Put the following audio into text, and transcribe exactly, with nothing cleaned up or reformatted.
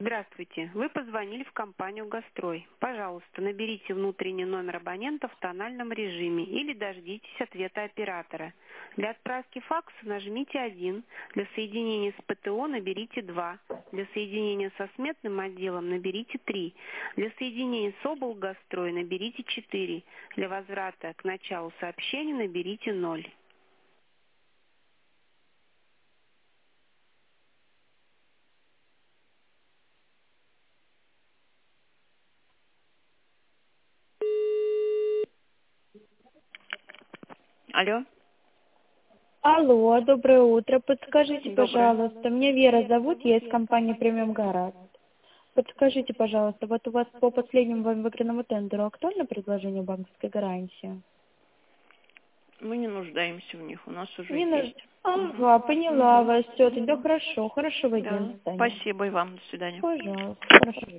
Здравствуйте. Вы позвонили в компанию «Газстрой». Пожалуйста, наберите внутренний номер абонента в тональном режиме или дождитесь ответа оператора. Для отправки факса нажмите один, для соединения с ПТО наберите два, для соединения со сметным отделом наберите три, для соединения с облгазстрой наберите четыре, для возврата к началу сообщения наберите ноль. Алло. Алло, доброе утро. Подскажите, Доброе. пожалуйста, меня Вера зовут, я из компании «Премиум Гараж». Подскажите, пожалуйста, вот у вас по последнему выигранному тендеру актуально предложение банковской гарантии? Мы не нуждаемся в них, у нас уже Не нужно. есть. Ага, поняла Мгм. вас. Все, тогда хорошо. Хорошего дня. Да. До свидания. Спасибо и вам. До свидания. Пожалуйста. Хорошо.